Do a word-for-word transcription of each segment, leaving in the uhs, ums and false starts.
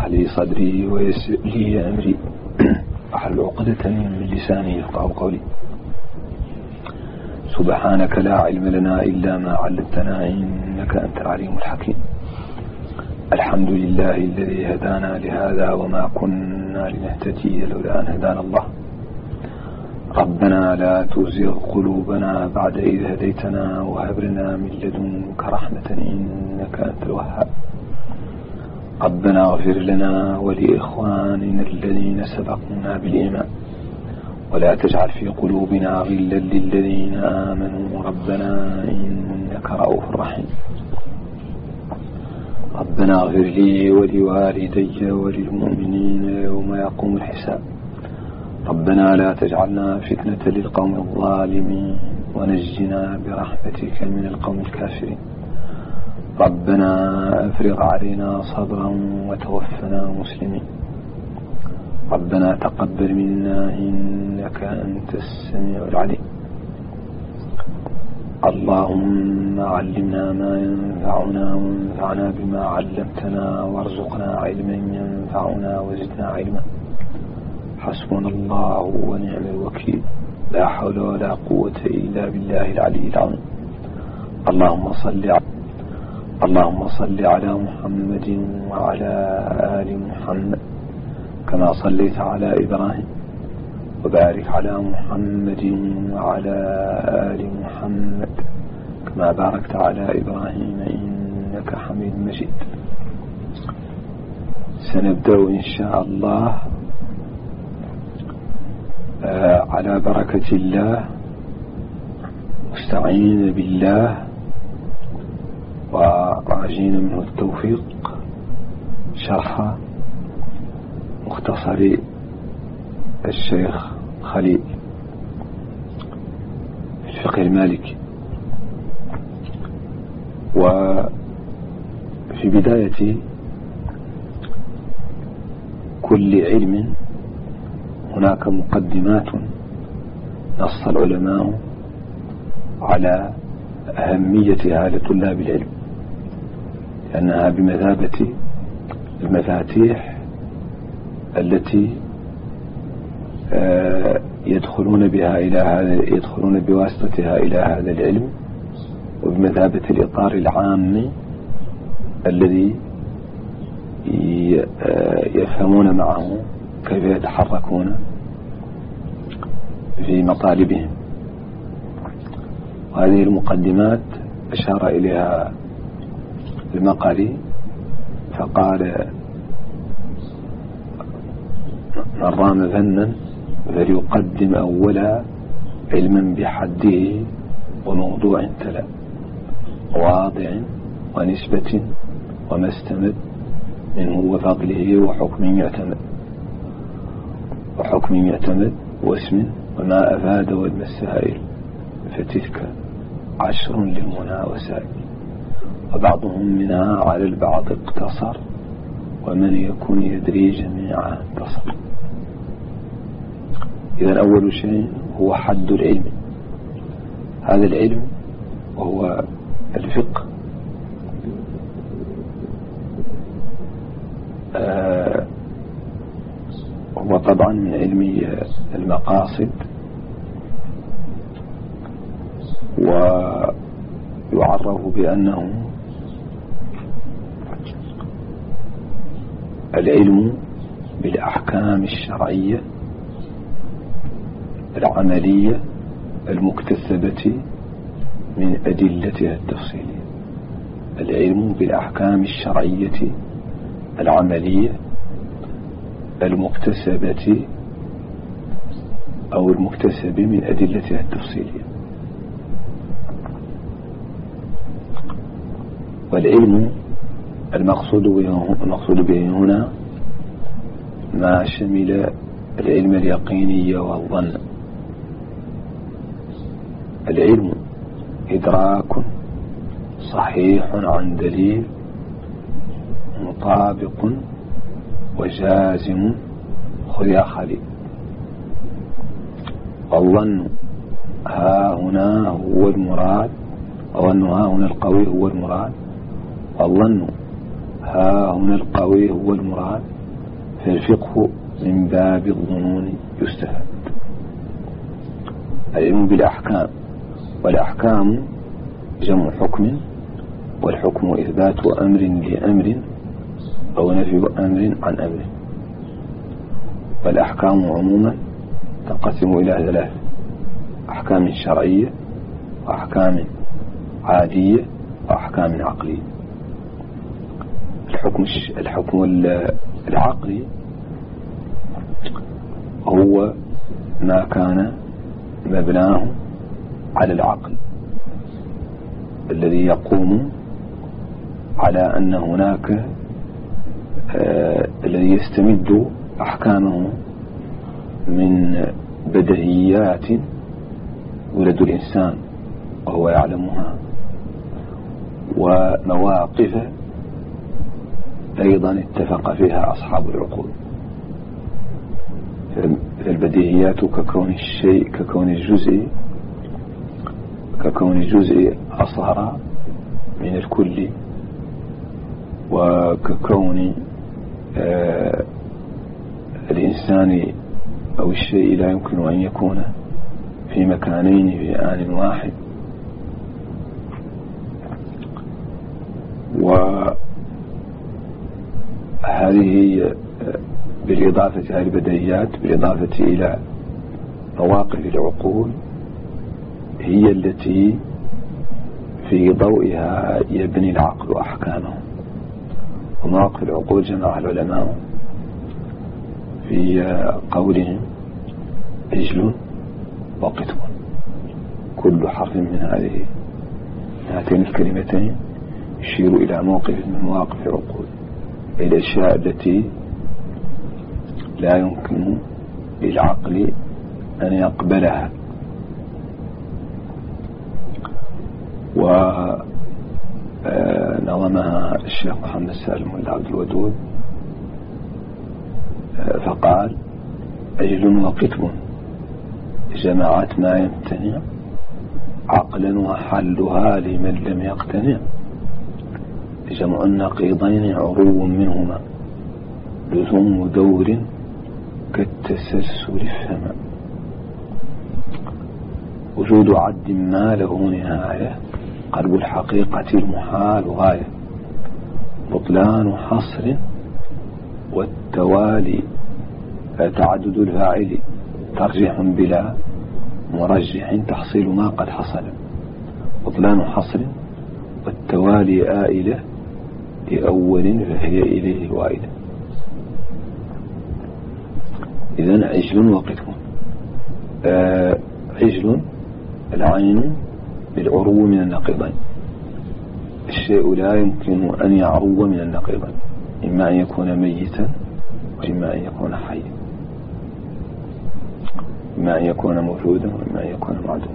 اشرح لي صدري ويسر لي أمري واحلل عقدة من لساني يفقهوا قولي. سبحانك لا علم لنا إلا ما علمتنا إنك أنت العليم الحكيم. الحمد لله الذي هدانا لهذا وما كنا لنهتدي لولا أن هدانا الله. ربنا لا تزغ قلوبنا بعد إذ هديتنا وهب لنا من لدنك رحمة إنك أنت الوهاب. ربنا اغفر لنا ولإخواننا الذين سبقونا بالإيمان ولا تجعل في قلوبنا غلا للذين آمنوا ربنا إنك رؤوف رحيم. ربنا اغفر لي ولوالدي وللمؤمنين يوم يقوم الحساب. ربنا لا تجعلنا فتنة للقوم الظالمين ونجنا برحمتك من القوم الكافرين. ربنا أفرغ علينا صبرا وتوفنا مسلمين. ربنا تقبل منا إنك أنت السميع العليم. اللهم علمنا ما ينفعنا وانفعنا بما علمتنا وارزقنا علما ينفعنا وزدنا علما. حسبنا الله ونعم الوكيل. لا حول ولا قوة إلا بالله العلي العظيم. اللهم صل على اللهم صل على محمد وعلى آل محمد كما صليت على إبراهيم وبارك على محمد وعلى آل محمد كما باركت على إبراهيم إنك حميد مجيد. سنبدأ إن شاء الله على بركة الله مستعين بالله وراجين منه التوفيق شرح مختصر الشيخ خليل في الفقه المالكي. وفي بداية كل علم هناك مقدمات نص العلماء على أهميتها لطلاب العلم لأنها بمثابة المفاتيح التي يدخلون بها إلى هذا يدخلون بواسطتها إلى هذا العلم وبمثابة الإطار العام الذي يفهمون معه كيف يتحركون في مطالبهم. وهذه المقدمات أشار إليها المقري فقال من رام فنا فليقدم أولا علما بحده وموضوع تلا وواضع ونسبة وما استمد منه وفضله وحكم يعتمد وحكم يعتمد واسم وما أفاد والمسائل فتلك عشر للمنى وسائل وبعضهم منها على البعض اقتصر ومن يكون يدري جميعها انتصر. إذن أول شيء هو حد العلم. هذا العلم وهو الفقه آه هو طبعا من علم المقاصد ويعرف بأنه العلم بالأحكام الشرعية العملية المكتسبة من أدلتها التفصيلية. العلم بالأحكام الشرعية العملية المكتسبة أو المكتسب من أدلتها التفصيلية. والعلم المقصود المقصود به هنا ما شمل العلم اليقيني والظن. العلم إدراك صحيح عن دليل مطابق وجازم خذ يا خليل. والظن ها هنا هو المراد، الظن ها هنا القوي هو المراد. والظن ها هنا القوي هو المراد، فالفقه من باب الظنون يستفاد. العلم بالأحكام، والأحكام جمع حكم، والحكم إثبات أمر لأمر أو نفي أمر عن أمر. والأحكام عموما تنقسم إلى ثلاث: أحكام شرعية، وأحكام عادية، وأحكام عقلية. الحكم الحكم العقلي هو ما كان مبناه على العقل، الذي يقوم على أن هناك آه الذي يستمد أحكامه من بديهيات ولد الإنسان وهو يعلمها، ومواقف أيضا اتفق فيها أصحاب العقول. فالبديهيات ككون الشيء ككون الجزء ككون الجزء أصغر من الكل، وككون آه الإنسان أو الشيء لا يمكن أن يكون في مكانين في آن واحد. وهذه بالإضافة إلى البديهيات، بالإضافة إلى مواقف العقول، هي التي في ضوئها يبني العقل أحكامه. ومواقف العقول جمع العلماء في قولهم عجل وقتم. كل حرف من هذه هاتين الكلمتين يشير إلى موقف من مواقف العقول، إلى الأشياء التي لا يمكن للعقل أن يقبلها. ونظمها الشيخ محمد سالم والعبد الودود فقال: عجل وقتم جماعات ما يمتنع عقلا، وحلها لمن لم يقتنع. جمع النقيضين عرو منهما، لزوم دور كالتسلسل الفما. وجود عد ما له نهاية، قلب الحقيقة المحال غاية. بطلان حصر والتوالي تعدد الفاعل، ترجيح بلا مرجح تحصيل ما قد حصل. بطلان حصر والتوالي آئلة لأول فهي إليه وائلة. إذن عجل وقتم. آه عجل العين بالعرو من النقيضين، الشيء لا يمكن أن يعرو من النقيضين، إما أن يكون ميتا وإما أن يكون حيا، إما أن يكون موجودا وإما أن يكون معدوما.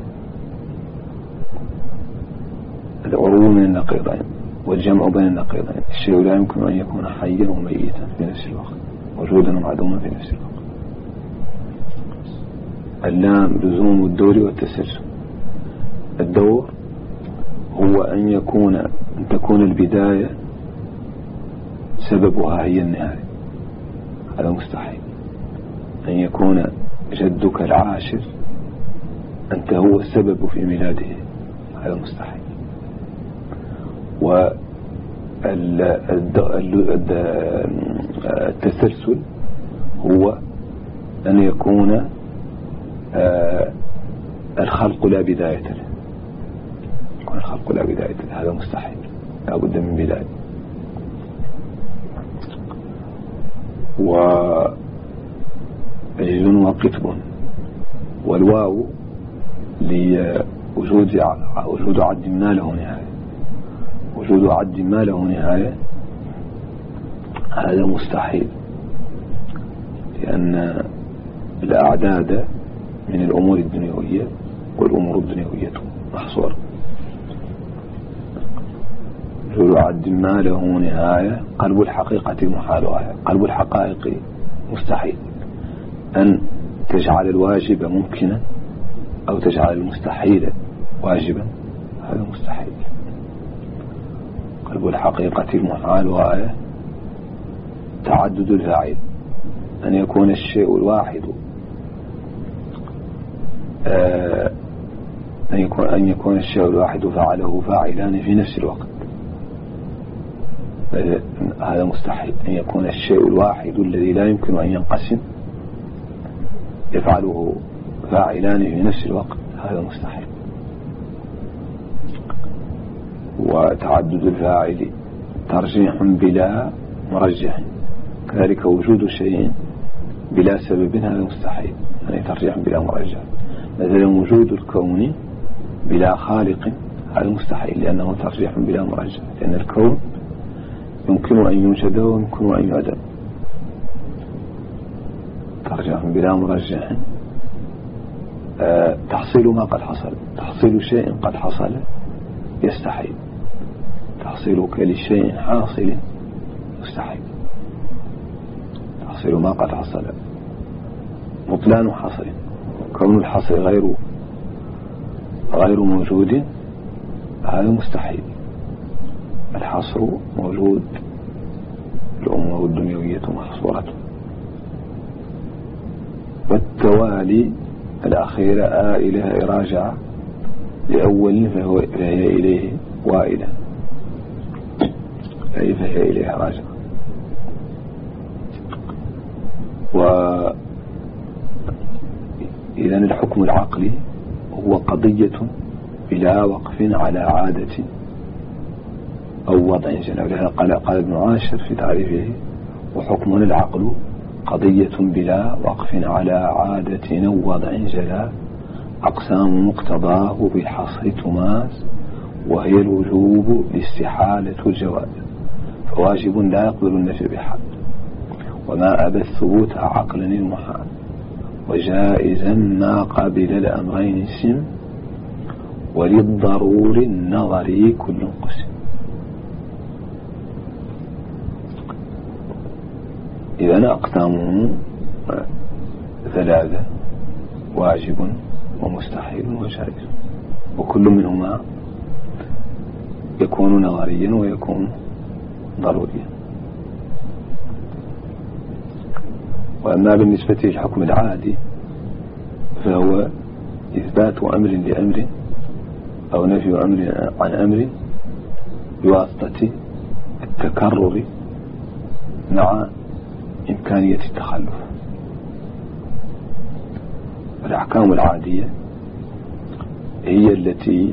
العرو من النقيضين والجمع بين النقيضين، الشيء لا يمكن أن يكون حيا وميتا في نفس الوقت، موجودا ومعدوما في نفس الوقت. اللام لزوم الدور والتسلسل. الدور هو أن يكون أن تكون البداية سببها هي النهاية، هذا مستحيل. أن يكون جدك العاشر أنت هو السبب في ميلاده، هذا مستحيل. والتسلسل هو أن يكون الخلق لا بداية له، يكون الخلق لا بداية له، هذا مستحيل، لا بد من بداية. وعجل وقتب، والواو لوجود وجود عد ما له نهاية. وجود عد ما له نهاية هذا مستحيل، لأن الأعداد من الأمور الدنيوية، والأمور الدنيوية محصورة. وجود عد ما له نهاية، قلب الحقيقة المحال غاية. قلب الحقائق مستحيل، أن تجعل الواجب ممكنا أو تجعل المستحيل واجبا، هذا مستحيل. قلب الحقيقة المحال غاية تعدد الفاعل، أن يكون الشيء الواحد آه أن يكون أن يكون الشيء الواحد فعله فاعلان في نفس الوقت، هذا مستحيل. أن يكون الشيء الواحد الذي لا يمكن أن ينقسم يفعله فاعلان في نفس الوقت، هذا مستحيل. وتعدد الفاعل ترجيح بلا مرجح، كذلك وجود شيء بلا سبب هذا مستحيل، يعني ترجيح بلا مرجح. مثلا وجود الكون بلا خالق هذا مستحيل، لأنه ترجيح بلا مرجح، لأن الكون يمكن أن يوجد ويمكن أن يعدم. ترجيح بلا مرجح أه تحصيل ما قد حصل، تحصيل شيء قد حصل يستحيل، تحصيلك لشيء حاصل مستحيل. تحصيل ما قد حصل، بطلان حصل، كون الحصل غير غير موجود هذا مستحيل. الحصر موجود، الأمور الدنيوية محصورة. والتوالي الأخيرة آئلة راجعة لأول فهو فهي إليه وائلة، أي فهي إليه راجعة. وإذن الحكم العقلي هو قضية بلا وقف على عادة أو وضع جنى. لهذا قال قال ابن عاشر في تعريفه: وحكم العقل قضية بلا وقف على عادة أو وضع جلا، أقسام مقتضاه بالحصر تماس، وهي الوجوب الاستحالة الجواز، فواجب لا يقبل النفي بحال، وما أبى الثبوت عقلا المحال، وجائزا ما قبل الأمرين سم، وللضرور النظري كل قسم. إذن أقسامه ثلاثة: واجب ومستحيل وجائز، وكل منهما يكون نظريا ويكون ضروريا. وأما بالنسبة للحكم العادي فهو إثبات أمر لأمر أو نفي أمر عن أمر بواسطة التكرر مع إمكانية التخلف. الأحكام العادية هي التي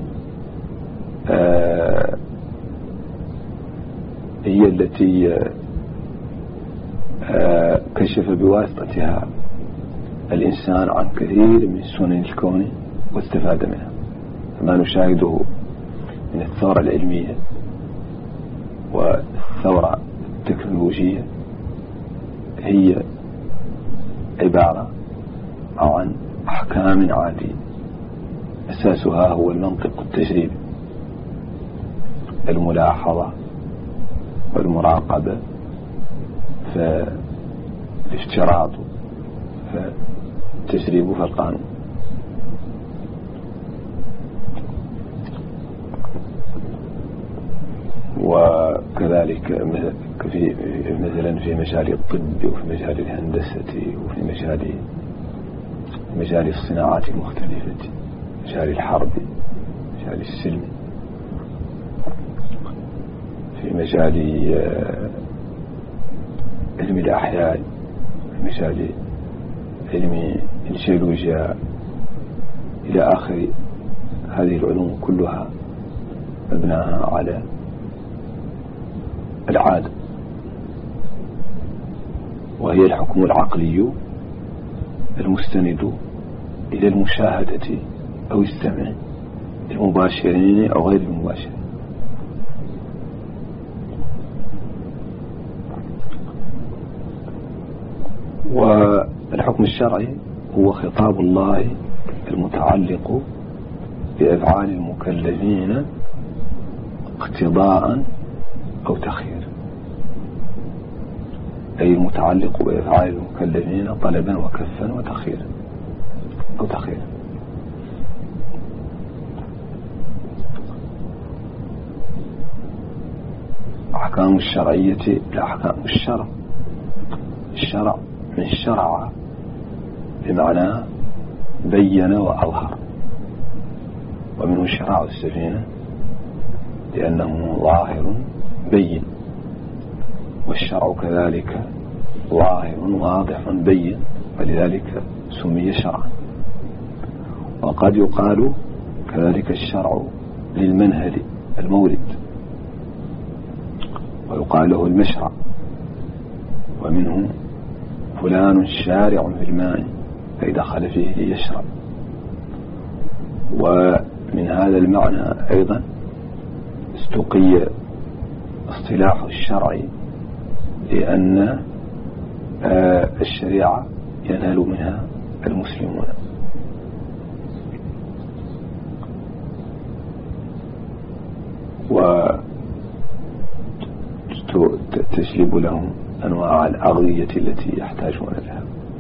آه هي التي آه كشف بواسطتها الإنسان عن كثير من سنن الكون واستفاد منها. فما نشاهده من الثورة العلمية والثورة التكنولوجية هي عبارة عن أحكام عادية أساسها هو المنطق التجريبي، الملاحظة والمراقبة، فالافتراض، فالتجريب، فالقانون. وكذلك في مثلا في مجال الطب وفي مجال الهندسة وفي مجال مجال الصناعات المختلفة، مجال الحرب، مجال السلم، في مجال علم الأحياء، في مجال علم الجيولوجيا إلى آخر. هذه العلوم كلها مبناها على العادة، وهي الحكم العقلي المستند إلى المشاهدة أو السمع، المباشرين أو غير المباشرين. والحكم الشرعي هو خطاب الله المتعلق بأفعال المكلفين اقتضاء أو تخيير، أي المتعلق بأفعال المكلفين طلبا وكفا وتخييرا أو تخييرا. أحكام الشرعية الأحكام الشرع الشرع من شرع بمعنى بين وأظهر، ومنه شراع السفينة لأنه ظاهر بين، والشرع كذلك ظاهر واضح بين، ولذلك سمي شرعا. وقد يقال كذلك الشرع للمنهل المورد، ويقال له المشرع، ومنه فلان شارع في الماء فإذا دخل فيه ليشرب. ومن هذا المعنى أيضا استقي اصطلاح الشرع، لأن الشريعة ينال منها المسلمون. وتجلب لهم أنواع الأغذية التي يحتاجون لها،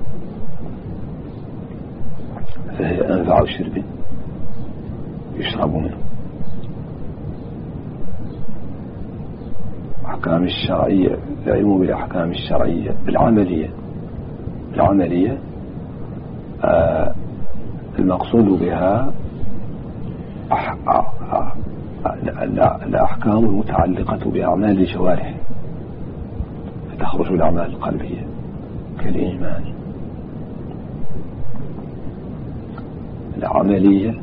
فهي أنفع شرب يشرب منه. أحكام الشرعية، العلم بالأحكام الشرعية العملية العملية آه المقصود بها أح... أح... الأحكام المتعلقة بأعمال الجوارح، فتخرج الأعمال القلبية كالإيمان. العملية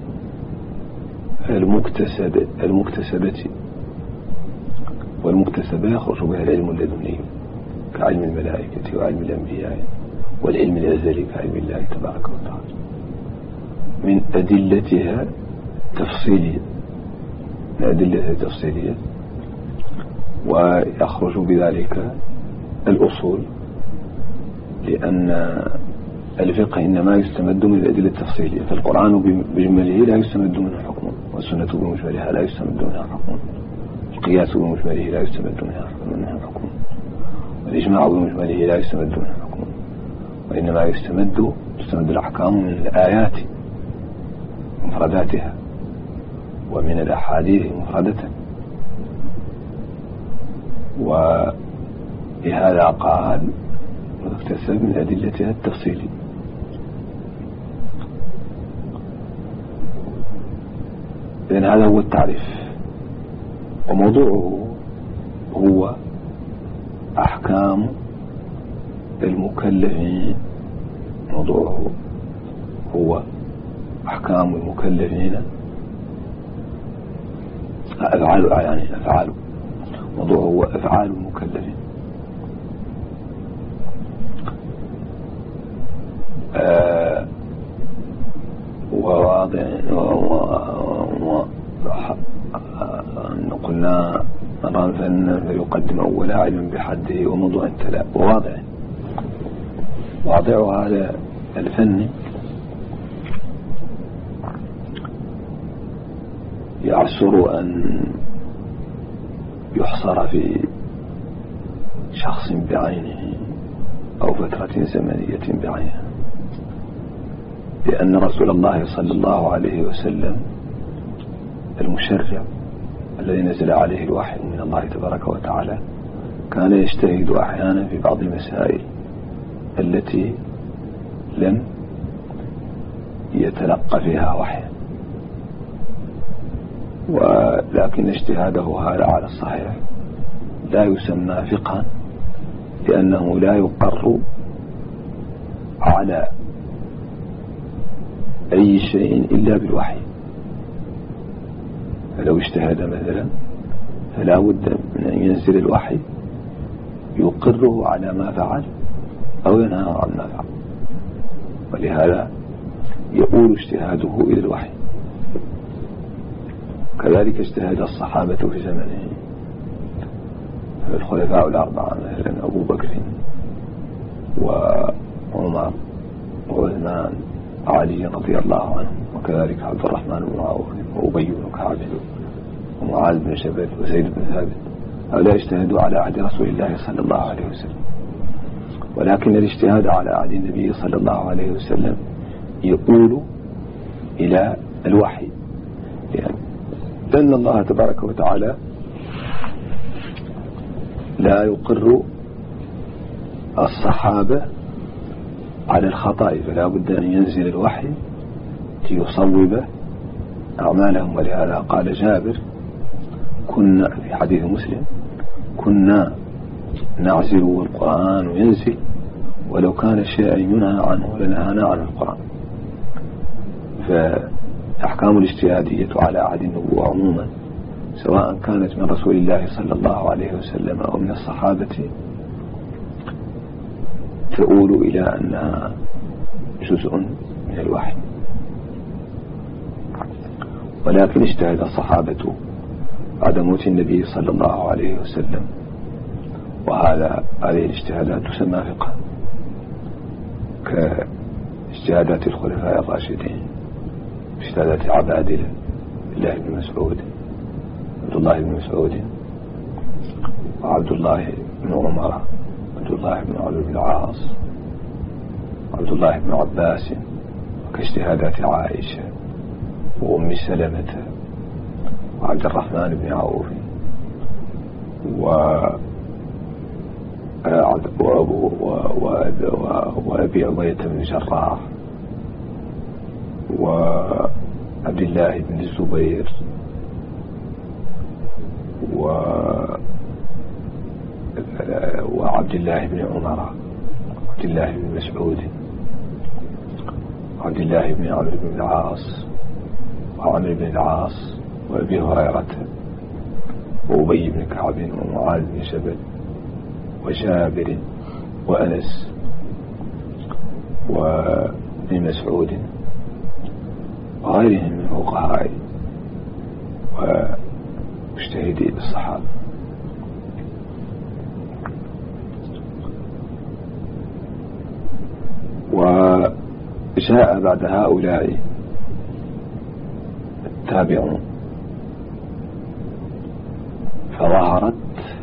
المكتسبة المكتسبة والمكتسبة يخرج بها العلم اللدني كعلم الملائكة وعلم الأنبياء، والعلم الأزلي كعلم الله تبارك وتعالى. من أدلتها تفصيلية من أدلتها تفصيلية ويخرج بذلك الأصول، لأن الفقه إنما يستمد من الأدلة التفصيلية، فالقرآن بجمله لا يستمد منه حكم، والسنة بمجملها لا يستمد منها حكم، القياس بمجمله لا يستمد منها حكم، والإجماع بمجمله لا يستمد منها حكم، وإنما يستمد تستمد الأحكام من الآيات مفرداتها ومن الأحاديث مفردة. ولهذا قال مكتسب من أدلتها التفصيلي. إذن هذا هو التعريف، وموضوعه هو أحكام المكلفين. موضوعه هو أحكام المكلفين، أفعال يعني أفعال موضوعه هو أفعال المكلفين. آه وواضع قلنا مران فن فيقدم أول علم بحده وموضوع تلا وواضع. واضع هذا الفن يعسر أن يحصر في شخص بعينه أو فترة زمنية بعينها، لأن رسول الله صلى الله عليه وسلم المشرع الذي نزل عليه الوحي من الله تبارك وتعالى كان يجتهد أحيانا في بعض المسائل التي لم يتلقى فيها وحي، ولكن اجتهاده هذا على الصحيح لا يسمى فقها، لأنه لا يقر على أي شيء إلا بالوحي. فلو اجتهد مثلا فلا بد من أن ينزل الوحي يقره على ما فعل أو ينهى عن ما فعل، ولهذا يقول اجتهاده إلى الوحي. كذلك اجتهد الصحابة في زمنه، الخلفاء الأربعة مثلا أبو بكر وعمر وعثمان علي رضي الله عنه، وكذلك عبد الرحمن بن عوف وأبي بن كعب ومعاذ بن جبل وزيد بن ثابت، هؤلاء اجتهدوا على عهد رسول الله صلى الله عليه وسلم. ولكن الاجتهاد على عهد النبي صلى الله عليه وسلم يقول إلى الوحي، لأن الله تبارك وتعالى لا يقر الصحابة على الخطأ، فلا بد أن ينزل الوحي ليصوب أعمالهم. ولهذا قال جابر: كنا في حديث مسلم: كنا نعزل والقرآن ينزل، ولو كان شيئا ينهى عنه لنهانا عنه القرآن. فأحكام الاجتهادية على عهد النبوة عموما، سواء كانت من رسول الله صلى الله عليه وسلم أو من الصحابة، تؤول إلى أنها جزء من الوحي. ولكن اجتهد الصحابة بعد موت النبي صلى الله عليه وسلم، وهذا هذه الاجتهادات تسمى فقها، كاجتهادات الخلفاء الراشدين، اجتهادات عبادلة الله بن مسعود، عبد الله بن مسعود، وعبد الله بن عمر، عبد الله بن عمرو بن العاص، عبد الله بن عباس، وكاجتهادات عائشة وأم سلمة وعبد الرحمن بن عوف وأبي عبيدة بن الجراح وعبد الله بن الزبير وعبد الله بن عمر، عبد الله بن مسعود، عبد الله بن عمرو بن العاص، وعمرو بن العاص، وأبي هريرة، وأبي بن كعب، ومعاذ بن جبل، وجابر، وأنس، وابن مسعود، وغيرهم من فقهاء ومجتهدي الصحابة. وجاء بعد هؤلاء التابعون، فظهرت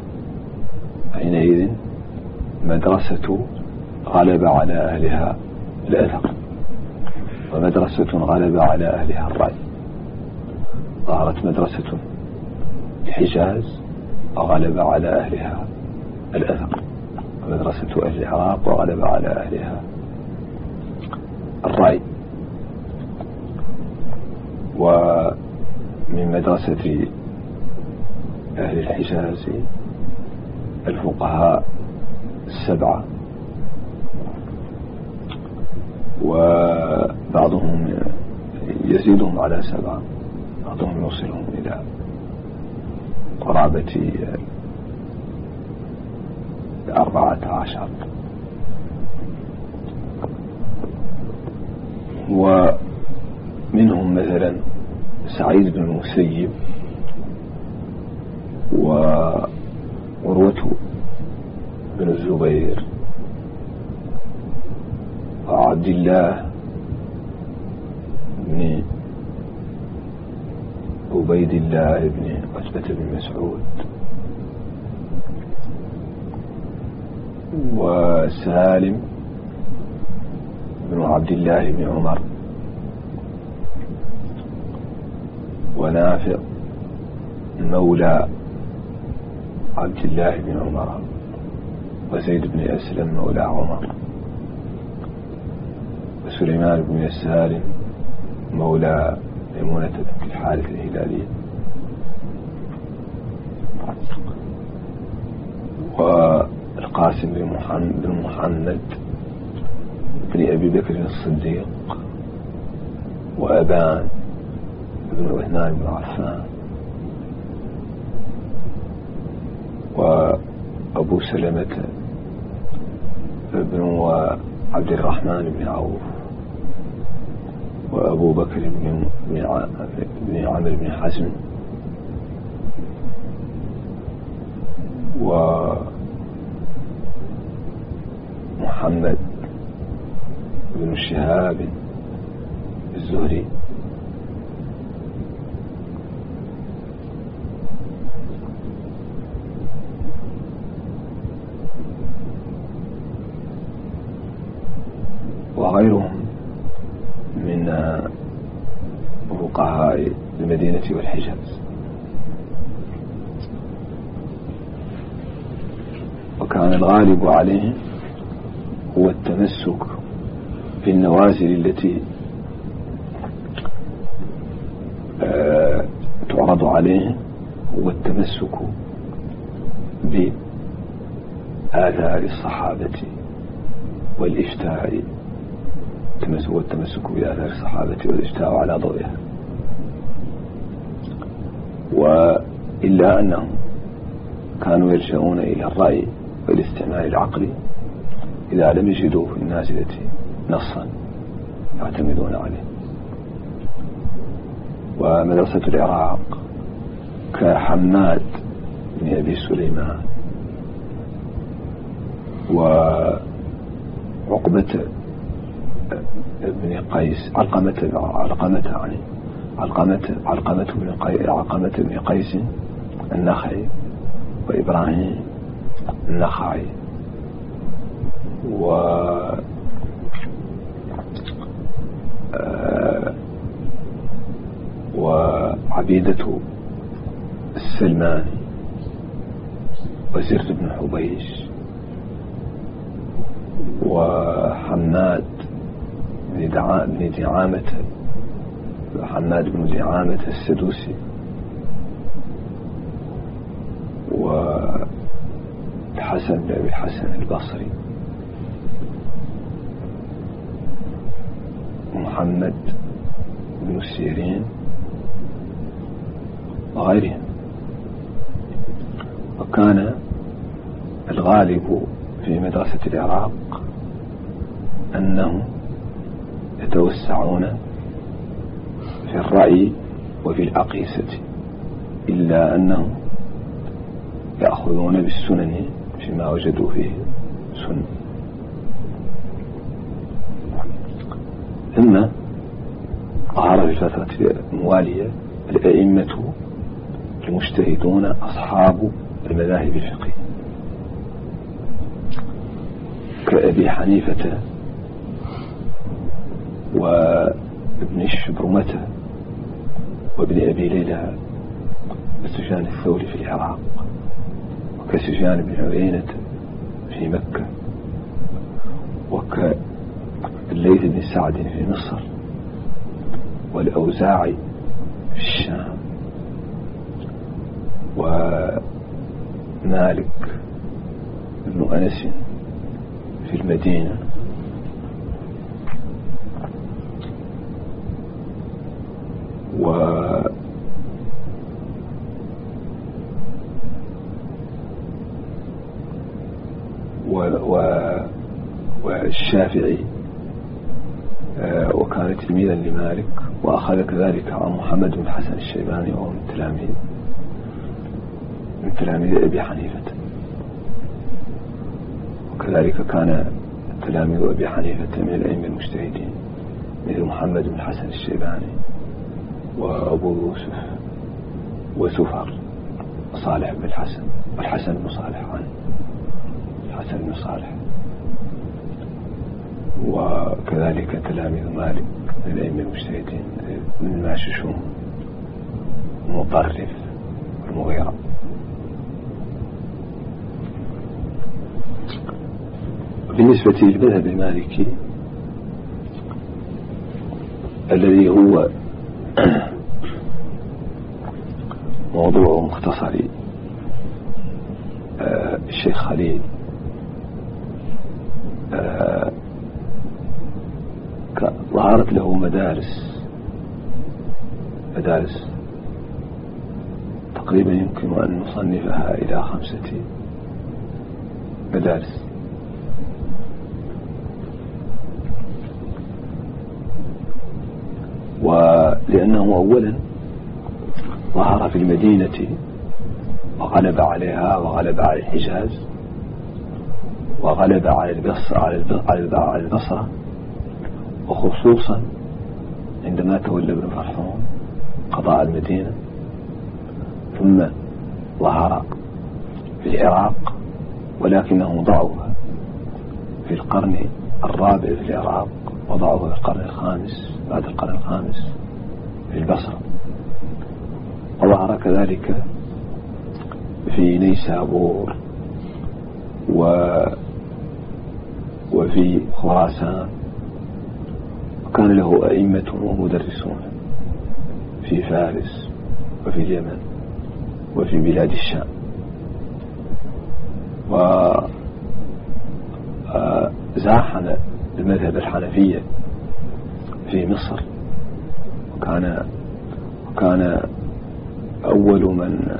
حينئذ مدرسة غلب على أهلها الأثر، ومدرسة غلب على أهلها الرأي. ظهرت مدرسة الحجاز وغلب على أهلها الأثر، ومدرسة أهل العراق وغلب على أهلها الرأي. ومن مدرسة أهل الحجاز الفقهاء السبعة، وبعضهم يزيدهم على سبعة، بعضهم يوصلهم إلى قرابة أربعة عشر. ومنهم مثلا سعيد بن المسيب، وعروة بن الزبير، وعبد الله بن عبيد الله بن عتبة بن مسعود، وسالم بن عبد الله بن عمر، ونافع مولى عبد الله بن عمر، وزيد بن أسلم مولى عمر، وسليمان بن يسار مولى ميمونة بنت الحارث الهلالية، والقاسم بن محمد بن محمد بن أبي بكر الصديق، وأبان بن عثمان بن عفان، وأبو سلمة بن عبد الرحمن بن عوف، وأبو بكر بن بن عمرو بن حزم، ومحمد بن شهاب الزهري، وغيرهم من فقهاء المدينة والحجاز. وكان الغالب عليهم هو التمسك بالنوازل التي آه تعرض عليه، هو التمسك بآثار الصحابة والإفتاء هو التمسك بآثار الصحابة والإفتاء على ضوئها. وإلا أنهم كانوا يلجؤون إلى الرأي والاستعمال العقلي إذا لم يجدوا في النازلة نصا يعتمدون عليه. ومدرسة العراق كحماد بن أبي سليمان وعقبة بن قيس علقمة علقمة يعني علقمة علقمة بن قيس علقمة بن قيس النخعي وإبراهيم النخعي و وعبيدة السلماني وزر بن حبيش وحماد بن دعامة حماد بن دعامة السدوسي والحسن بن أبي الحسن البصري ومحمد بن سيرين وغيرهم. وكان الغالب في مدرسة العراق أنهم يتوسعون في الرأي وفي الأقيسة، إلا أنهم يأخذون بالسنن فيما وجدوا فيه سنة. ثم ظهر في الفترة الموالية الأئمة المجتهدون أصحاب المذاهب الفقهية كأبي حنيفة وابن الشبرمة وابن أبي ليلى وسفيان الثوري في العراق، وكسفيان بن عيينة في مكة، وكالليث بن سعد في مصر، والأوزاعي في الشام، ومالك بن أنس في المدينة، و و والشافعي وكان تلميذا لمالك، وأخذ كذلك عن محمد بن حسن الشيباني وهو من تلاميذ من تلاميذ أبي حنيفة. وكذلك كان تلاميذ أبي حنيفة من الأئمة المجتهدين مثل محمد بن حسن الشيباني وأبو يوسف وسفر صالح بن الحسن والحسن بن صالح عنه الحسن بن صالح، وكذلك تلاميذ مالك من الأئمة المجتهدين من الماششون مطرف والمغيرة. بالنسبة للمذهب المالكي الذي هو موضوع مختصر الشيخ خليل، ظهرت له مدارس مدارس تقريبا يمكن أن نصنفها إلى خمسة مدارس. ولأنه أولا ظهر في المدينة وغلب عليها وغلب على الحجاز وغلب على البصرة على البصرة، وخصوصا عندما تولى ابن فرحون قضاء المدينة، ثم ظهر في العراق ولكنه ضعف في القرن الرابع في العراق، وضعه في القرن الخامس بعد القرن الخامس في البصرة، وظهر كذلك في نيسابور وفي خراسان، وكان له أئمة ومدرسون في فارس وفي اليمن وفي بلاد الشام. وزاحم المذهب الحنفية في مصر، وكان وكان أول من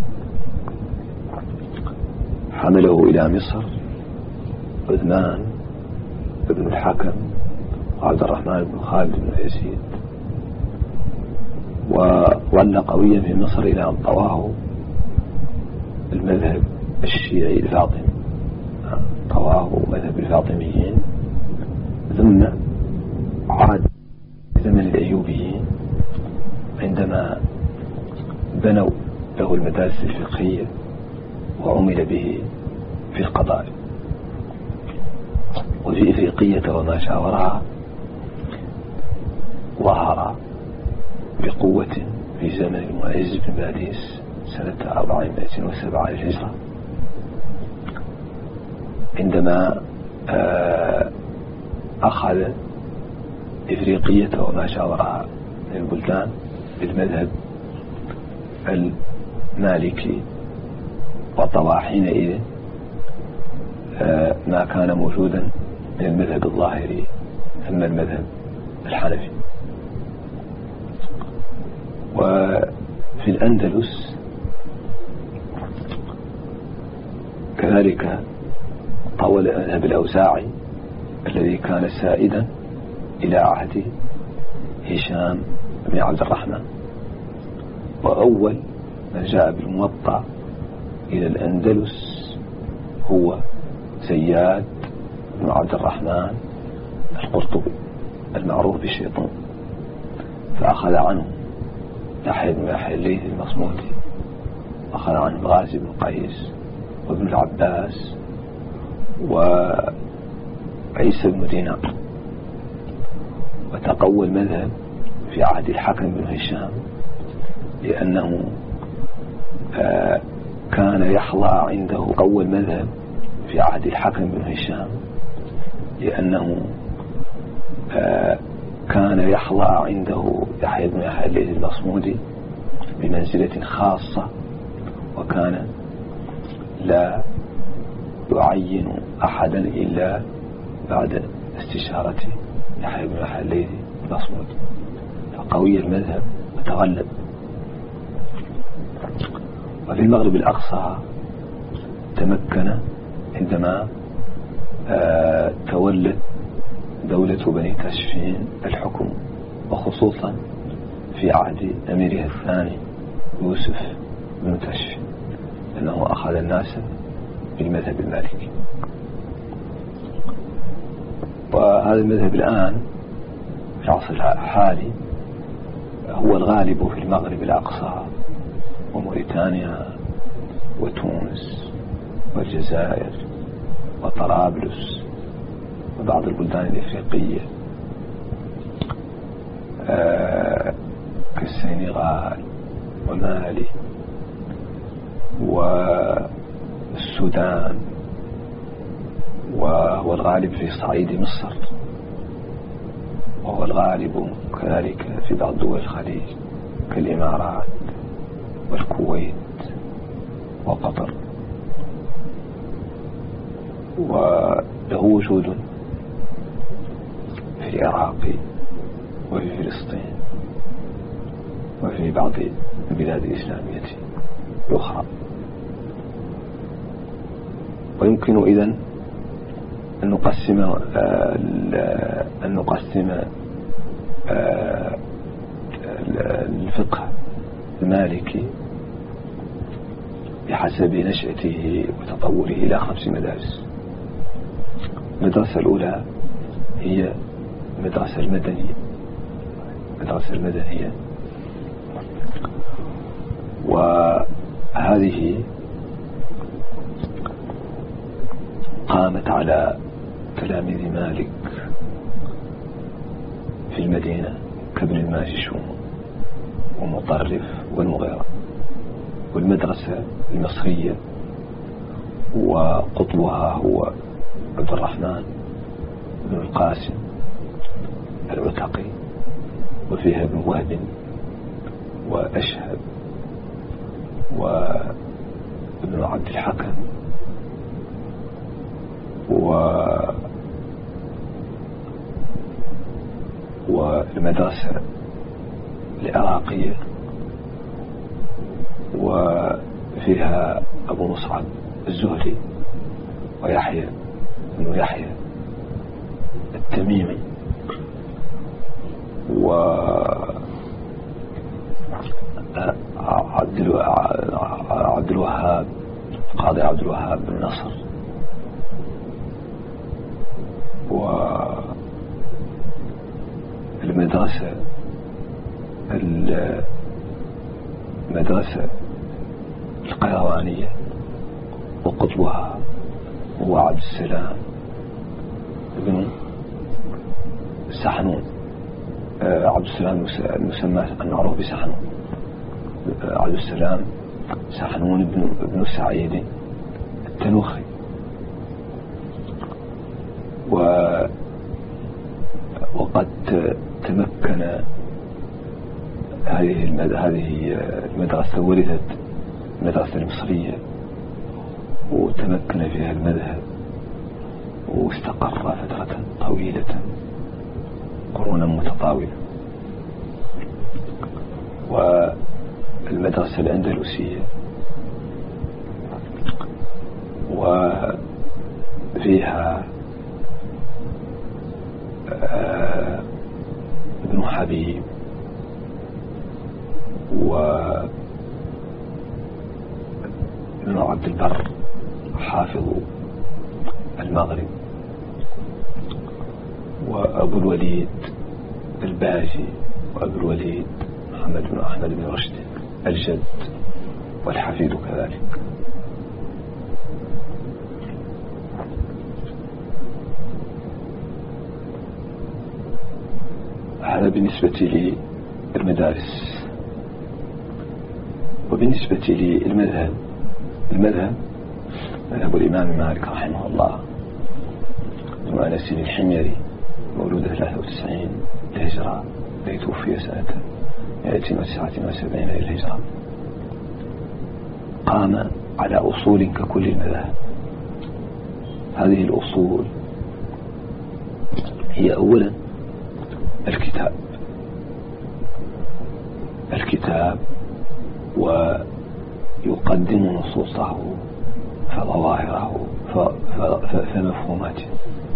حمله إلى مصر عثمان بن الحكم وعبد الرحمن بن خالد بن يزيد، وظل قويا في مصر إلى أن طواه المذهب الشيعي الفاطمي، طواه مذهب الفاطميين، ثم عاد زمن الأيوبيين عندما بنوا له المدارس الفقهية وعمل به في القضاء. وفي إفريقية وما شاورها ظهر بقوة في زمن المعز بن باديس سنة أربعمائة وسبعة للهجرة، عندما أخذ إفريقية وما شاورها من البلدان بالمذهب المالكي، وطوى حينئذ ما كان موجودا من المذهب الظاهري ثم المذهب الحنفي. وفي الأندلس كذلك طول المذهب الأوزاعي الذي كان سائدا إلى عهد هشام بن عبد الرحمن. وأول من جاء بالموطأ إلى الأندلس هو زياد بن عبد الرحمن القرطبي المعروف بالشيطان، فأخذ عنه يحيى بن يحيى الليثي المصمودي، أخذ عنه غازي بن قيس وابن العباس وعيسى بن دينار. وتقوى المذهب في عهد الحكم بن هشام لأنه آه كان يحظى عنده قوى المذهب في عهد الحكم بن هشام لأنه آه كان يحظى عنده يحيى بن يحيى الليثي المصمودي بمنزلة خاصة، وكان لا يعين أحدا إلا بعد استشارة يحيى بن يحيى الليثي المصمودي، فقوي المذهب وتغلب. وفي المغرب الأقصى تمكن عندما آه تولت دولة بني تاشفين الحكم، وخصوصا في عهد أميرها الثاني يوسف بن تاشفين، لأنه أخذ الناس بالمذهب المالكي. وهذا المذهب الآن في العصر الحالي هو الغالب في المغرب الأقصى وموريتانيا وتونس والجزائر وطرابلس وبعض البلدان الإفريقية آه كالسنغال ومالي والسودان، وهو الغالب في صعيد مصر، وهو الغالب كذلك في بعض دول الخليج كالإمارات والكويت وقطر. وله وجود في العراق وفي فلسطين وفي بعض البلاد الإسلامية الأخرى. ويمكن إذن أن نقسم أن نقسم الفقه المالكي بحسب نشأته وتطوره إلى خمس مدارس. المدرسة الأولى هي المدرسة المدنية المدرسة المدنية وهذه قامت على تلاميذ مالك في المدينة كابن الماجشون ومطرف والمغيرة. والمدرسة المصرية وقطبها هو عبد الرحمن القاسم العتقي، وفيها ابن وهب وأشهب وابن عبد الحكم و والمدرسة العراقية، وفيها أبو مصعب الزهري ويحيى بن يحيى التميمي وعبد الوهاب قاضي عبد الوهاب بن نصر، والمدرسة المدرسة القيروانية وقطبها هو عبد السلام بن سحنون، عبد السلام المسمى المعروف بسحنون، عبد السلام سحنون بن ابن سعيد التنوخي. و وقد تمكن هذه هذه المدرسة ولدت المدرسة المصرية، وتمكن فيها المذهب واستقر فترة طويلة قرونا متطاولة. والمدرسة الأندلسية وفيها ابن حبيب وابن عبد البر حافظ المغرب، وأبو الوليد الباجي، وأبو الوليد محمد بن أحمد بن رشد الجد والحفيد كذلك. هذا بالنسبة للمدارس. وبالنسبة للمذهب، المذهب مذهب الإمام مالك رحمه الله بن أنس الحميري، مولود ثلاثة وتسعين للهجرة، توفي سنة مئة وتسعة وسبعين للهجرة. قام على أصول ككل المذاهب. هذه الأصول هي أولا الكتاب الكتاب ويقدم نصوصه فظواهره فمفهوماته،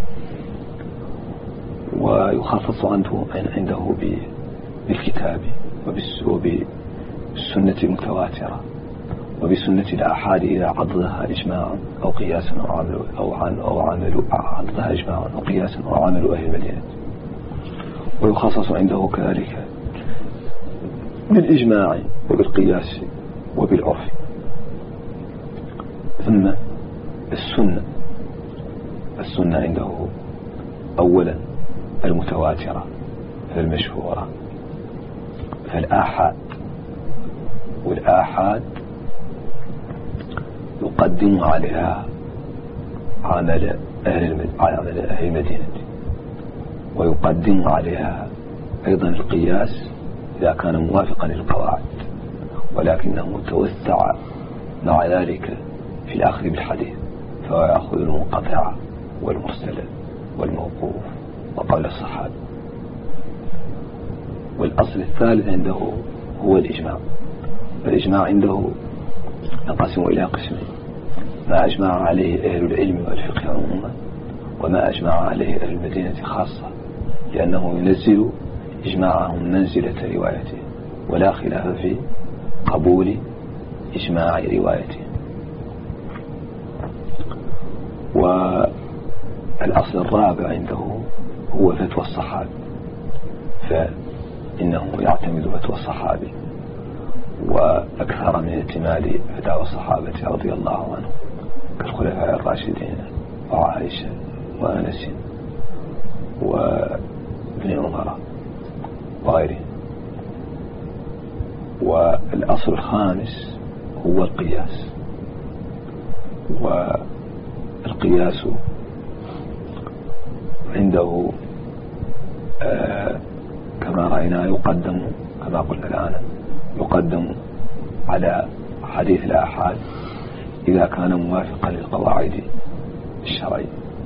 ويخصص عنده عنده بالكتاب وبالسنة المتواترة وبسنة الآحاد إذا عضدها إجماعا أو قياسا أو عمل أو عن أو عمل عضدها إجماعا أو قياسا أو عمل أهل المدينة. ويخصص عنده كذلك بالإجماع وبالقياس وبالعرف. ثم السنة السنة عنده أولا المتواترة فالمشهورة فالآحاد، والآحاد يقدم عليها عمل أهل المدينة، ويقدم عليها أيضا القياس إذا كان موافقا للقواعد، ولكنه توسع مع ذلك في الأخذ بالحديث، فهو يأخذ المنقطع والمرسل والموقوف وقول الصحابة. والأصل الثالث عنده هو الإجماع. الإجماع عنده ينقسم إلى قسمين: ما أجمع عليه أهل العلم والفقه عموما، وما أجمع عليه أهل المدينة خاصة، لأنه ينزل إجماعهم منزلة روايته، ولا خلاف في قبول إجماع روايته. والأصل الرابع عنده هو فتوى الصحابي، فإنه يعتمد فتوى الصحابي وأكثر من احتمال فتاوى الصحابة رضي الله عنهم كالخلفاء الراشدين وعائشة وأنس وابن عمر وغيرهم. والأصل الخامس هو القياس. والقياس عنده آه كما رأينا يقدم كما قلنا الآن يقدم على حديث الآحاد إذا كان موافقا للقواعد الشرعية.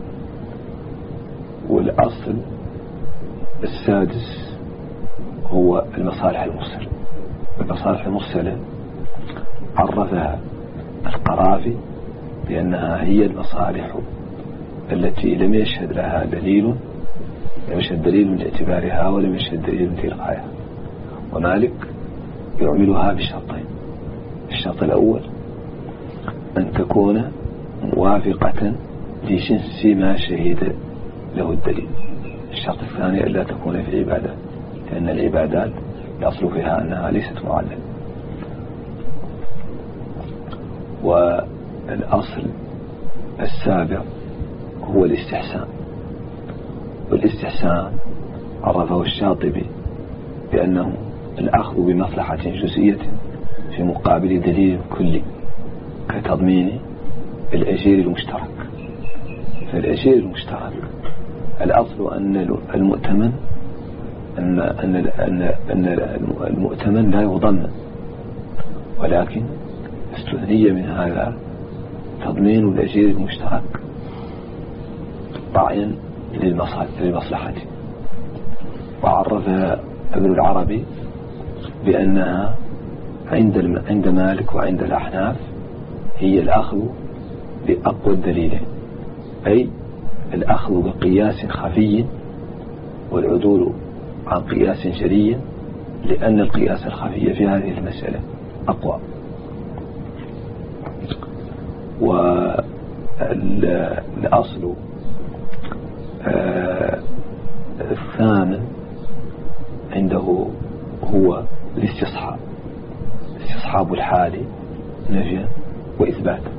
والأصل السادس هو المصالح المرسلة. المصالح المرسلة عرفها القرافي بأنها هي المصالح التي لم يشهد لها دليل لم يشهد دليل لاعتبارها ولم يشهد دليل لإلغائها. ومالك يعملها بشرطين: الشرط الأول أن تكون موافقة لجنس ما شهد له الدليل. الشرط الثاني ألا تكون في العبادات، لأن العبادات الأصل فيها أنها ليست معللة. والأصل السابع هو الاستحسان. والاستحسان عرفه الشاطبي بأنه الأخذ بمصلحة جزئية في مقابل دليل كلي كتضمين الأجير المشترك. فالأجير المشترك الأصل أن المؤتمن أن أن أن المؤتمن لا يضمن، ولكن استثني من هذا تضمين الأجير المشترك راعيا للمصلحة. وعرفها ابن العربي بأنها عند عند مالك وعند الأحناف هي الأخذ بأقوى الدليلين، أي الأخذ بقياس خفي والعدول عن قياس جلي، لأن القياس الخفي في هذه المسألة أقوى. والأصل الثامن عنده هو الاستصحاب، استصحاب الحال نفيا وإثباتا.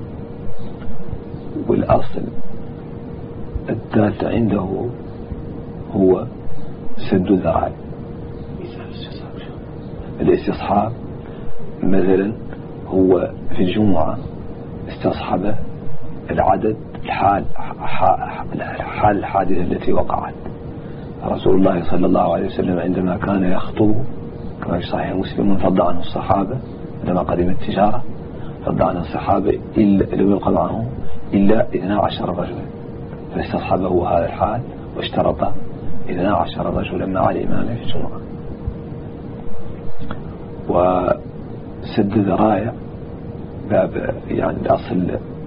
والأصل الثالث عنده هو سد الذرائع. الاستصحاب مثلا هو في الجمعة استصحب العدد الحال حال الحادثة التي وقعت. رسول الله صلى الله عليه وسلم عندما كان يخطب كما في صحيح مسلم فض عنه الصحابة عندما قدم التجارة، فض عنه الصحابة إلا لم يبقى معه إلا اثنا عشر رجلا، فاستصحبه هذا الحال واشترط اثنا عشر رجلا مع الإمام في الجمعة. وسد الذرائع باب يعني الأصل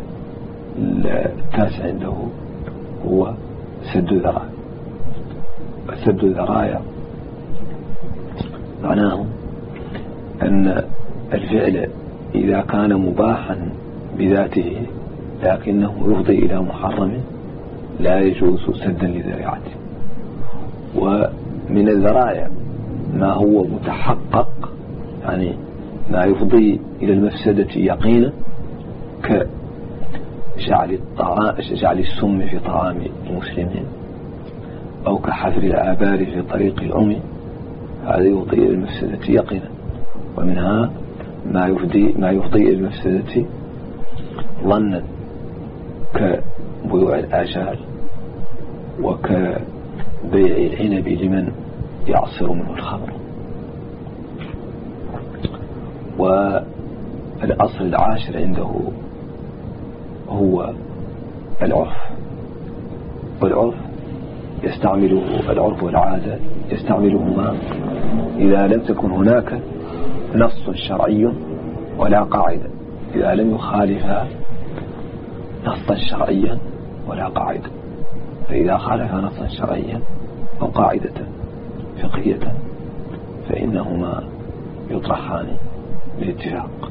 التاسع عنده هو سد الذرائع. سد الذرائع معناه أن الفعل إذا كان مباحا بذاته لكنه يفضي إلى محرم لا يجوز سدا لذريعته. ومن الذرائع ما هو متحقق يعني ما يفضي إلى المفسدة يقينا كجعل الطعام جعل السم في طعام المسلمين أو كحفر الآبار في طريق العمي، هذا يفضي إلى المفسدة يقينا. ومنها ما يفضي ما يفضي إلى المفسدة ظنا كبيوع الآجال وكبيع العنب لمن يعصر منه الخمر. والأصل العاشر عنده هو العرف. والعرف يستعمله العرف والعادة يستعملهما إذا لم تكن هناك نص شرعي ولا قاعدة، إذا لم يخالفها نصا شرعيا ولا قاعدة. فإذا خالف نصا شرعيا أو قاعدة فقهية فإنهما يطرحان بالاتفاق.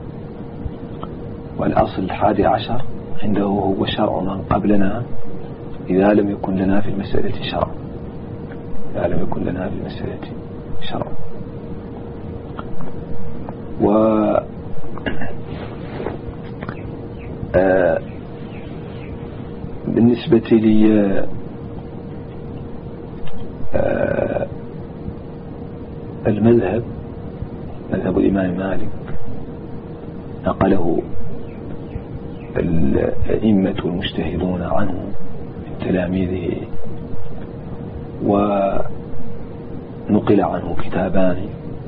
والأصل الحادي عشر عنده هو شرع من قبلنا إذا لم يكن لنا في المسألة شرع، إذا لم يكن لنا في المسألة شرع. و آه بالنسبة لي آه المذهب مذهب الإمام مالك نقله الأئمة المجتهدون عنه من تلاميذه ونقل عنه كتابان،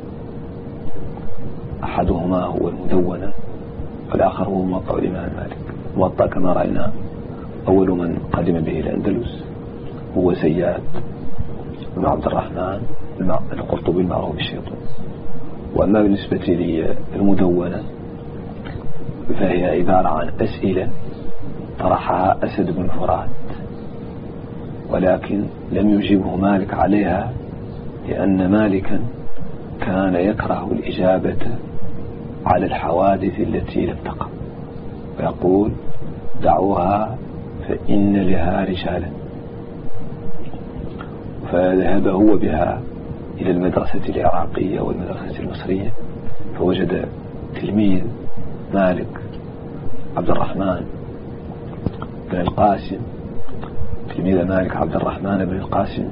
أحدهما هو المدونة والآخر هو موطأ الإمام مالك. موطأ كما رأينا أول من قدم به الأندلس هو زياد بن عبد الرحمن القرطبي المعروف بالشيطان. وأما بالنسبة للمدونة فهي عبارة عن أسئلة طرحها أسد بن فرات، ولكن لم يجيبه مالك عليها لأن مالكا كان يكره الإجابة على الحوادث التي لم تقع، ويقول دعوها فإن لها رجالا. فذهب هو بها إلى المدرسة العراقية والمدرسة المصرية، فوجد تلميذ مالك عبد الرحمن بن القاسم، تلميذ مالك عبد الرحمن بن القاسم،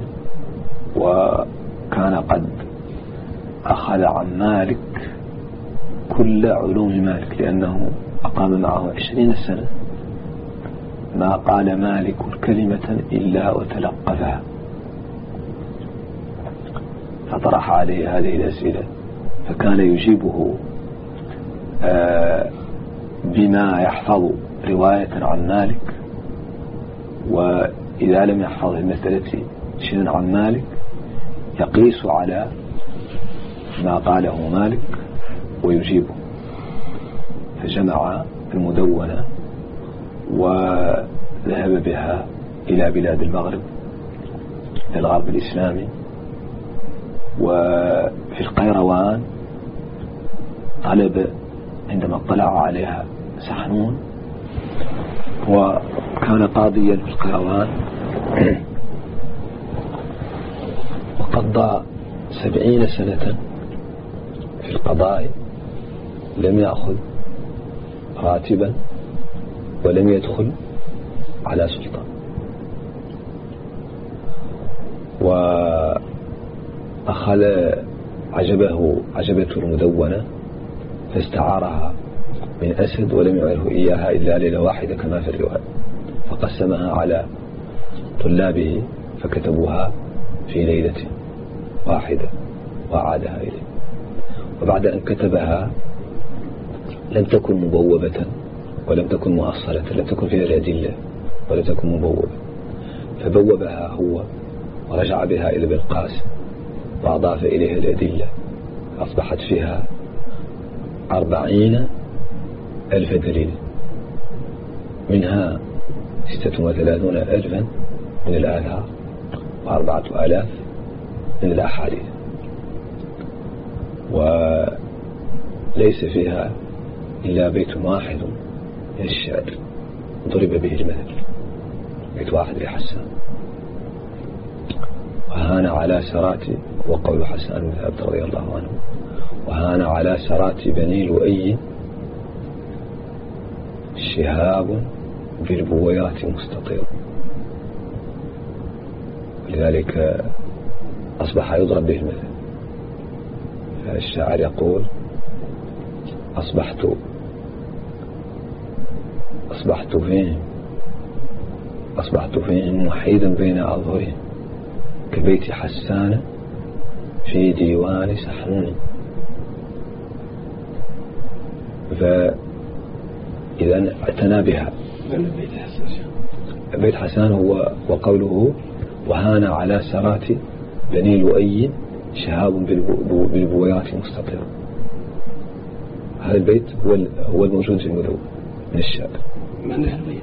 وكان قد أخذ عن مالك كل علوم مالك لأنه أقام معه عشرين سنة، ما قال مالك كلمة إلا وتلقفها، فطرح عليه هذه الأسئلة فكان يجيبه بما يحفظ رواية عن مالك، وإذا لم يحفظ المسألة شيئا عن مالك يقيس على ما قاله مالك ويجيبه. فجمع المدونة وذهب بها إلى بلاد المغرب في الغرب الإسلامي، وفي القيروان طلب عندما اطلع عليها سحنون، وكان قاضيا في القيروان وقضى سبعين سنة في القضاء، لم يأخذ راتبا ولم يدخل على سلطان. وأخذ عجبه عجبته المدونة فاستعارها من أسد ولم يعره إياها إلا ليلة واحدة كما في الرواية، فقسمها على طلابه فكتبوها في ليلة واحدة وعادها إليه. وبعد أن كتبها لم تكن مبوبة ولم تكن مؤصلة، لم تكن فيها الأدلة ولم تكن مبوبة، فبوبها هو ورجع بها إلى ابن القاسم وأضاف إليها الأدلة، أصبحت فيها أربعين ألف دليل، منها ستة وثلاثون ألفا من الآثار وأربعة آلاف من الأحاديث، وليس فيها إلا بيت واحد من الشعر ضرب به المثل، بيت واحد لحسان: وهان على سرات، وقول حسان بن ثابت رضي الله عنه: وهان على سرات بني لؤي شهاب بالبويرات مستطير. لذلك أصبح يضرب به المثل. الشاعر يقول: أصبحت أصبحت فيهم أصبحت فيهم وحيدا بين أظهرهم كبيت حسان في ديوان سحنون. فإذا اعتنى بها. بيت حسان هو وقوله: وهان على سرات بني لؤي شهاب بالبويرات مستطير. هذا البيت هو هو الموجود في المدونة من الشعر. معناه البيت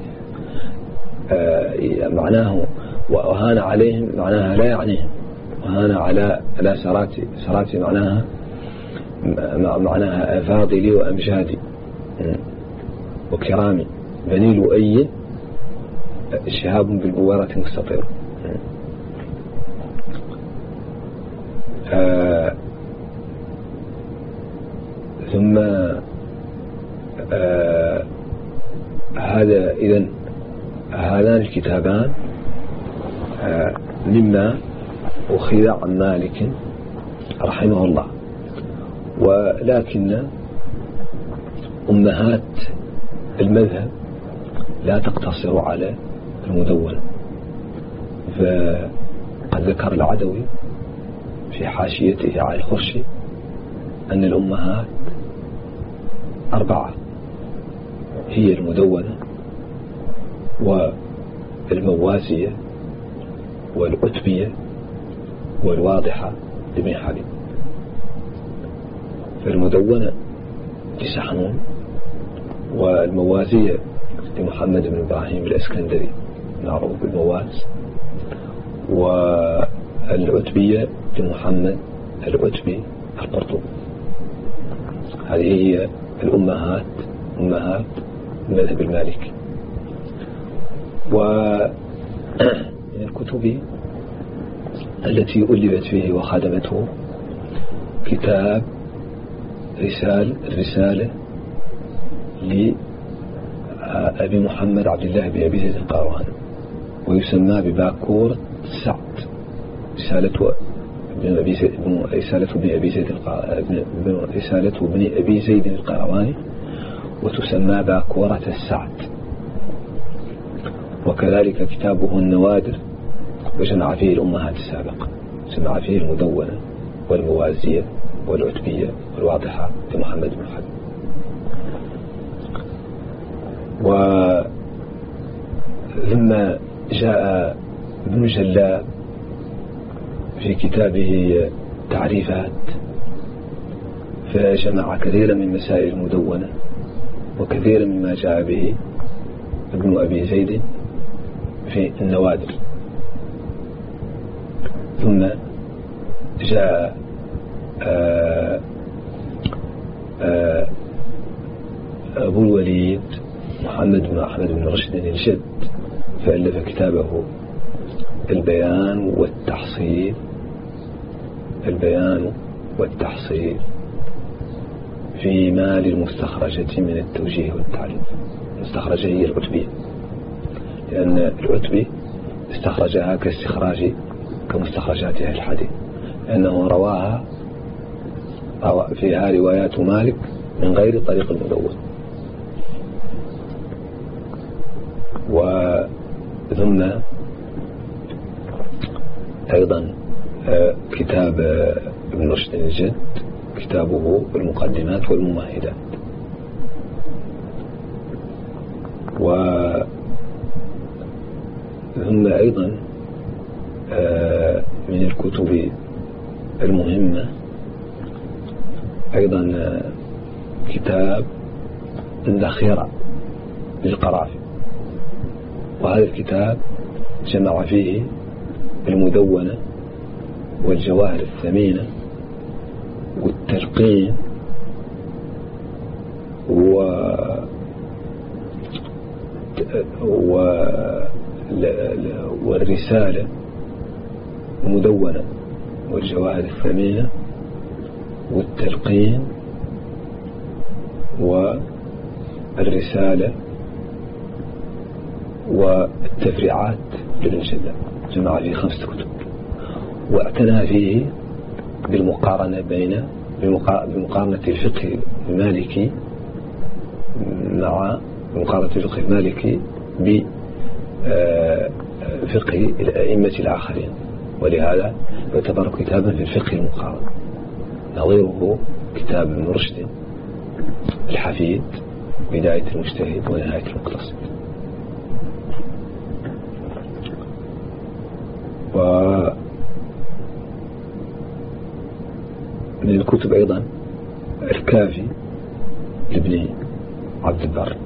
آه معناه وهان عليهم معناها لا يعنيهم، وهان على على سرات سرات معناها معناها فاضلي وأمجادي وكرامي. بني لؤي شهاب بالبويرات مستطير. آه ثم آه هذا إذن هذان الكتابان آه مما أخذ عن مالك رحمه الله، ولكن أمهات المذهب لا تقتصر على المدونة، فقد ذكر العدوي في حاشيته على الخرشي أن الأمهات أربعة، هي المدونة والموازية والعتبية والواضحة لابن حليم. فالمدونة لسحنون، والموازية لمحمد بن إبراهيم الإسكندري معروف بالمواز، والعتبية لمحمد العتبي القرطبي. هذه هي الأمهات، أمهات المذهب المالكي. ومن الكتب التي ألفت فيه وخدمته كتاب رسالة الرسالة لأبي محمد عبد الله بن أبي زيد القيرواني، ويسمى بباكورة سعد، رسالة ابن أبي زيد رسالة ابن أبي زيد رسالة ابن أبي زيد القيرواني، وتسمى باكورة السعد. وكذلك كتابه النوادر، وجمع فيه الأمهات السابقة، جمع فيه المدونة والموازية والعتبية والواضحة لمحمد بن حليم. ولما جاء ابن جلاب في كتابه تعريفات فجمع كثيرا من مسائل المدونة وكثيرا مما جاء به ابن أبي زيد في النوادر. ثم جاء آآ آآ أبو الوليد محمد بن أحمد بن رشد الجد، فألف كتابه البيان والتحصيل البيان والتحصيل في مال المستخرجة من التوجيه والتعليم. المستخرجة هي العتبية، لأن العتبي استخرجها كاستخراج كمستخرجات أهل الحديث، لأنه رواها فيها روايات مالك من غير طريق المدون. وثم أيضا كتاب ابن رشد الجد، كتابه المقدمات والممهدات. وثم أيضا من الكتب المهمة أيضا كتاب الذخيرة للقرافي، وهذا الكتاب جمع فيه المدونة والجواهر الثمينة والتلقين و والرسالة المدونة والجواهر الثمينة والتلقين والرسالة والتفريعات لابن جلاب. جمع فيه خمسة كتب، واعتنى فيه بالمقارنة بين بمقارنة الفقه المالكي مع مقارنة الفقه المالكي بفقه الأئمة الآخرين، ولهذا يعتبر كتابا في الفقه المقارن. نظيره كتاب ابن رشد الحفيد، بداية المجتهد ونهاية المقتصد. ومن الكتب أيضا الكافي لابن عبد البر،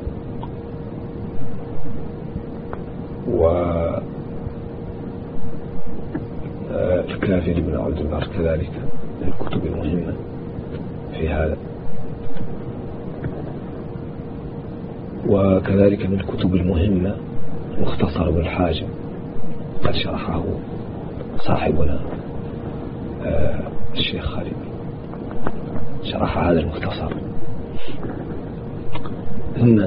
والكافي لابن عبد البر كذلك من الكتب المهمة في هذا. وكذلك من الكتب المهمة مختصر ابن الحاجب، قد شرحه صاحبنا الشيخ خالد، شرح هذا المختصر. ثم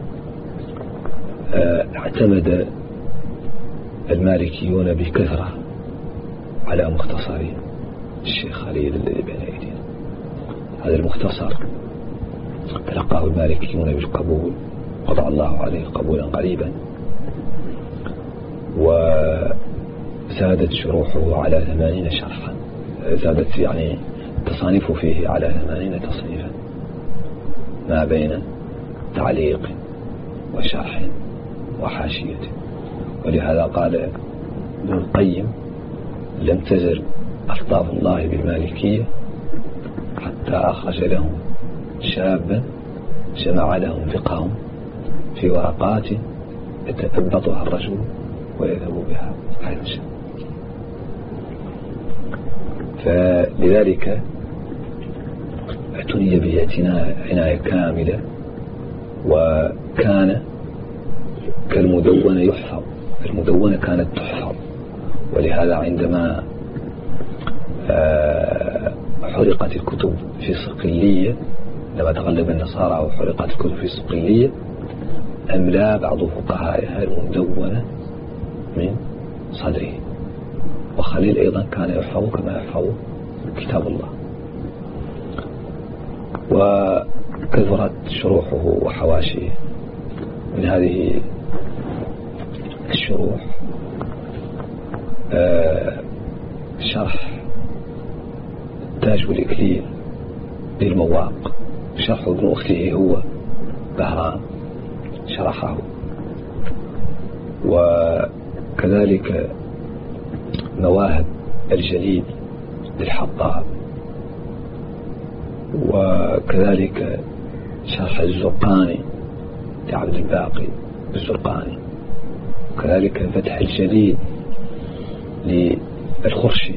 اعتمد المالكيون بكثرة على مختصر الشيخ خليل الذي بين أيدينا. هذا المختصر تلقاه المالكيون بالقبول، وضع الله عليه قبولا قريبا، زادت شروحه على ثمانين شرحا، زادت يعني تصانيفه فيه على ثمانين تصنيفا ما بين تعليق وشرح وحاشية. ولهذا قال ابن القيم: لم تزل ألطاف الله بالمالكية حتى أخرج لهم شابا جمع لهم فقههم في ورقات يتثبطها الرجل ويذهب بها حيث شاء. فلذلك اعتني به عناية كاملة، وكان كالمدونة يحفظ، المدونة كانت تحفظ. ولهذا عندما حرقت الكتب في صقلية، لما تغلب النصارى وحرقت الكتب في صقلية، أملا بعض فقهائها المدونة من صدره. وخليل أيضا كان يحفظ كما يحفظ كتاب الله. وكثرت شروحه وحواشيه. من هذه الشروح آه شرح تاج والإكليل للمواق، شرح ابن أخته هو بهرام شرحه. وكذلك مواهب الجليل للحطاب، وكذلك شرح الزرقاني لعبد الباقي الزرقاني، وكذلك فتح الجليل للخرشي.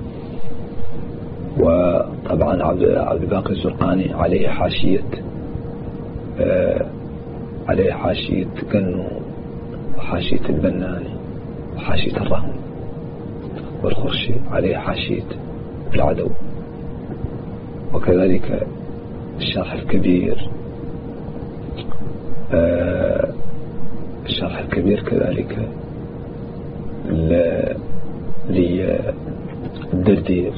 وطبعا عبد الباقي الزرقاني عليه حاشية آه عليه حاشية كنو، وحاشية البناني، وحاشية الرهم. والخرشي عليه حاشية العدو. وكذلك الشرح الكبير آه الشرح الكبير كذلك للدردير،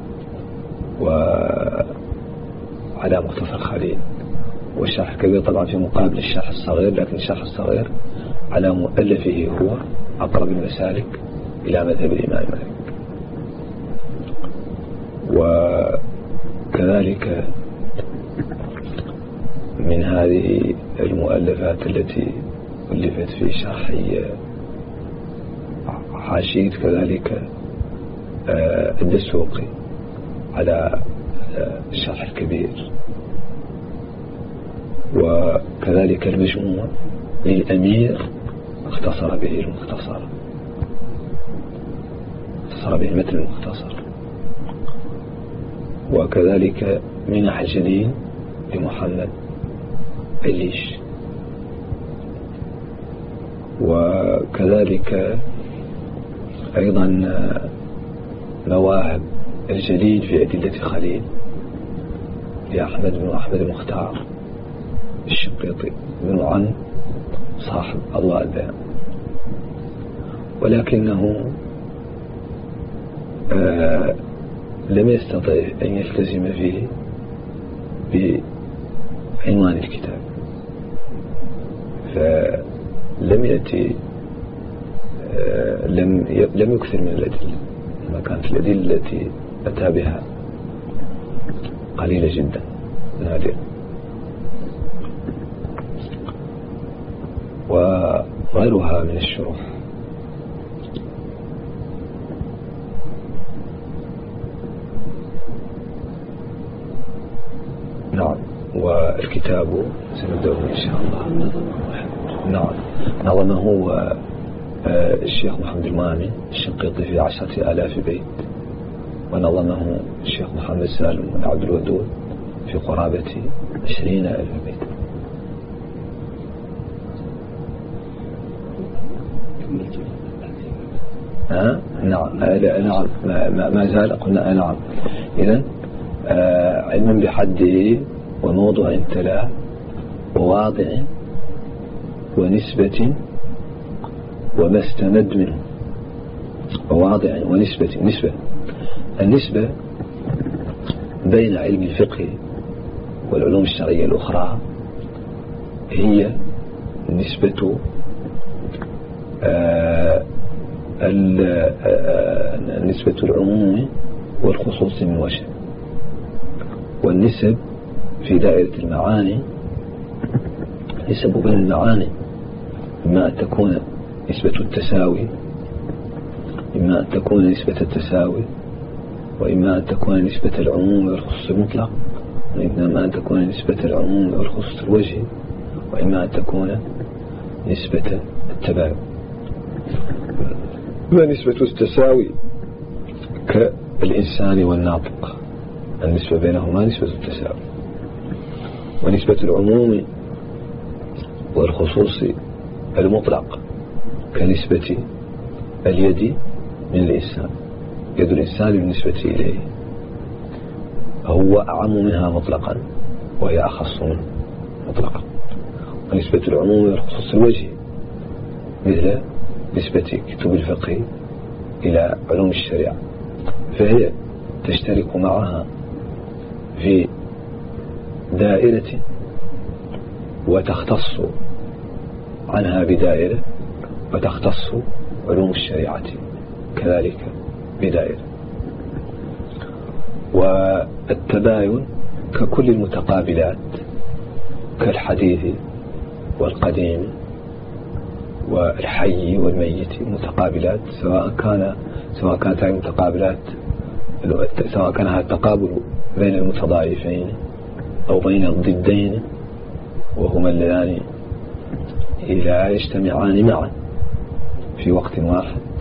وعلى مختصر خليل. والشرح الكبير طبعا في مقابل الشرح الصغير، لكن الشرح الصغير على مؤلفه هو أقرب المسالك إلى مذهب الإمام مالك. وكذلك من هذه المؤلفات التي ألفت في شرح حاشية كذلك الدسوقي على الشرح الكبير. وكذلك المجموع للأمير اختصر به المختصر، اختصر به المتن المختصر. وكذلك منح الجليل لمحمد عليش. وكذلك أيضا مواهب الجليل في أدلة خليل لأحمد بن أحمد المختار الشنقيطي بن عن صاحب الله البيان. ولكنه آه لم يستطع أن يلتزم فيه بعنوان الكتاب، فلم يأتي آه لم لم يكثر من الأدلة، ما كانت الأدلة التي أتى بها قليلة جدا نادرة. وغيرها من الشروح. نعم. والكتاب سنبدأ إن شاء الله. نعم. نظمه الشيخ محمد المامي الشنقيطي في عشرة آلاف بيت، ونظمه الشيخ محمد سالم عبد الودود في قرابة عشرين ألف بيت. ها؟ نعم. نعم. ما, ما زال قلنا نعم. إذن آه علما بحده وموضع تلاه وواضع ونسبة وما استند منه. وواضع ونسبة. نسبة النسبة بين علم الفقه والعلوم الشرعية الأخرى هي نسبة آه نسبة العموم والخصوص من وجه. والنسب في دائرة المعاني نسب بين المعاني، إما أن تكون نسبة التساوي، إما أن تكون نسبة التساوي، وإما أن تكون نسبة العموم والخصوص المطلق، وإما أن تكون نسبة العموم والخصوص الوجه، وإما أن تكون نسبة التباين. ونسبة التساوي كالإنسان والناطق، النسبة بينهما نسبة التساوي. ونسبة العموم والخصوص المطلق كنسبة اليد من الإنسان، يد الإنسان بالنسبة إليه هو أعم منها مطلقا وهي أخص منه مطلقا. ونسبة العموم والخصوص الوجه مثل نسبة كتب الفقه إلى علوم الشريعة، فهي تشترك معها في دائرة وتختص عنها بدائرة، وتختص علوم الشريعة كذلك بدائرة. والتباين ككل المتقابلات كالحديث والقديم والحي والميت متقابلات، سواء كان سواء كانت هذه المتقابلات سواء كان هذا التقابل بين المتضايفين أو بين الضدين وهما اللذان لا يجتمعان معا في وقت واحد،